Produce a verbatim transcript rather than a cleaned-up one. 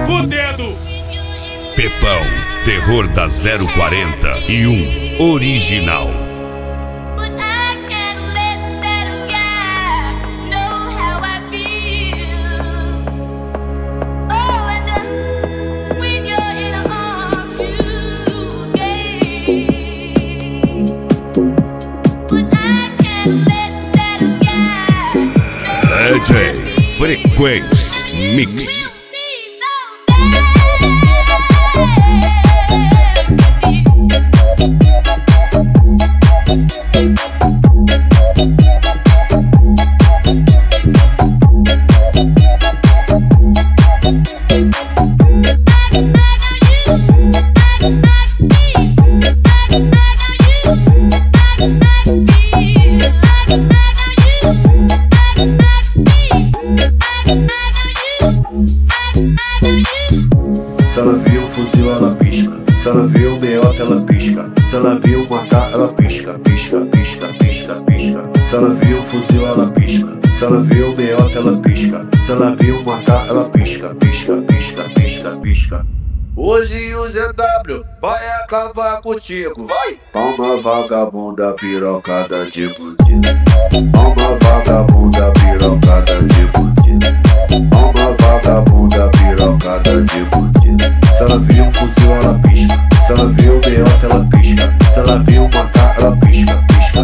fudendo. Pepão, terror da zero quarenta e um, original. D J Frequência Mix. Se ela vê um fuzil, ela pisca. Se ela vê um meiota, ela pisca. Se ela vê um A K, ela pisca, pisca, pisca, pisca, pisca. Se ela vê um fuzil, ela pisca. Se ela vê um meiota, ela pisca. Se ela vê um A K, ela pisca, pisca, pisca, pisca, pisca. Hoje o Z W vai acabar contigo, vai! Palma vagabunda, pirocada de bandido. Palma vagabunda, pirocada de bandido.